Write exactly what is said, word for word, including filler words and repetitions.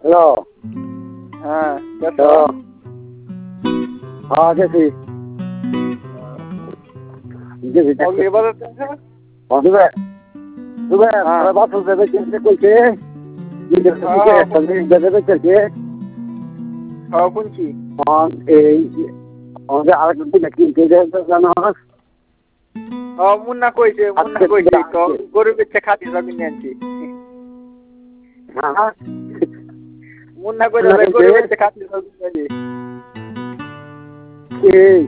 Hello. হ্যাঁ hello. হ্যাঁ গেছি গেছি এবারে দুবে দুবে বাসল দেবে কিনতে কইছে দেবে চলছে হ্যাঁ শুনছি এই আমাদের আরেকটা কিনতে জানো হ্যাঁ মুন্না কইছে মুন্না কইছে তো গরু বেচে খাতি জমি নিয়েছি হ্যাঁ মুন্না কইছে গরু বেচে খাতি জমি নিয়েছি এই